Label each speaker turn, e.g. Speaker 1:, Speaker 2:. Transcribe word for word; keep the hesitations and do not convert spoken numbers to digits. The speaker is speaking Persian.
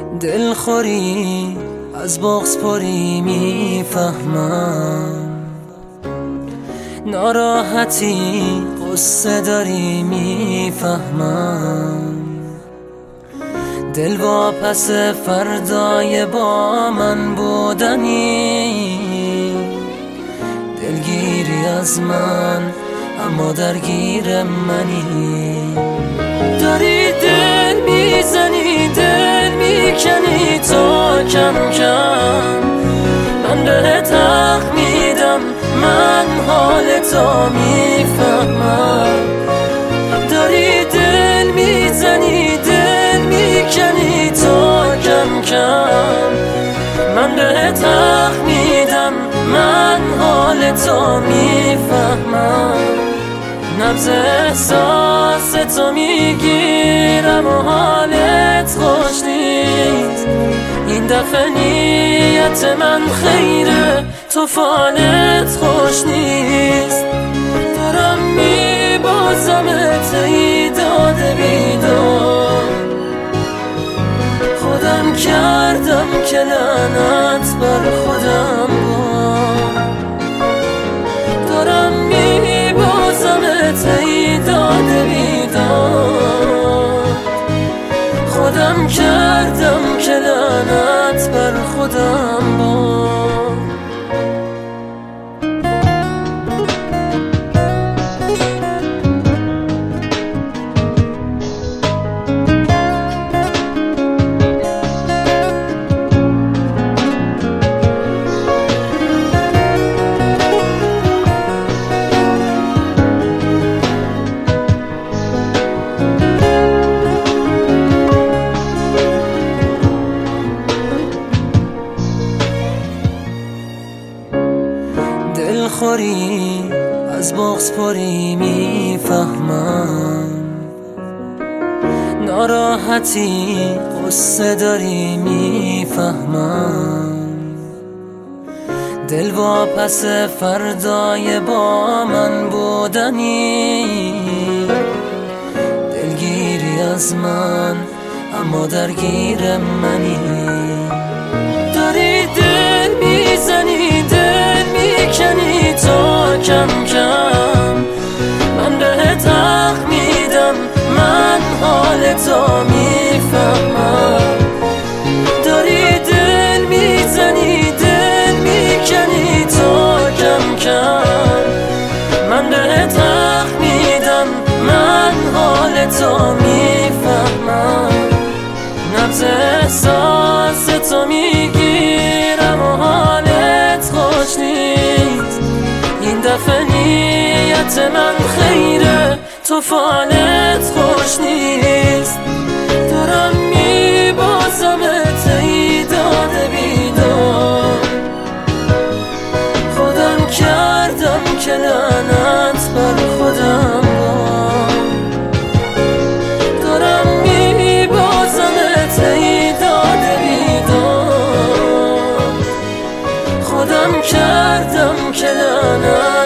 Speaker 1: دلخوری از بغض پری میفهمم، ناراحتی قصه داری میفهمم. دل واپس فردای با من بودنی، دلگیری از من اما درگیر منی. داری دل میزنی دل میکنی تا کم کم من بهت حق میدم، من حال تو میفهمم. داری دل میزنی دل میکنی تا کم کم من بهت حق میدم، من حال تو میفهمم. نبض احساس تو میگیرم و حالت خوش نیست. این دفعه نیت من خیره تو فالت خوش نیست. دارم میبازمت ای داده بیدار، خودم کردم که لعنت بر خودم بار. دارم میبازمت ای داده بیدار، خودم کردم که لعنت بر خودم بار. دلخوری از بغض پری میفهمم، ناراحتی قصه داری میفهمم. دل واپس فردای با من بودنی، دلگیری از من اما درگیر منی. داری دل میزنی دل میکنی تا کم کم من بهت حق میدم، من حال تو میفهمم. داری دل میزنی دل میکنی تا کم کم من بهت حق میدم، من حال تو میفهمم. نبض احساس تو میگیرم و حالت خوش نیست. این دفعه نیت من خیره تو فالت خوش نیست. دارم میبازمت ای داده بیدار، خودم کردم که لعنت بر خودم بار. دارم میبازمت ای داده بیدار، خودم کردم که لعنت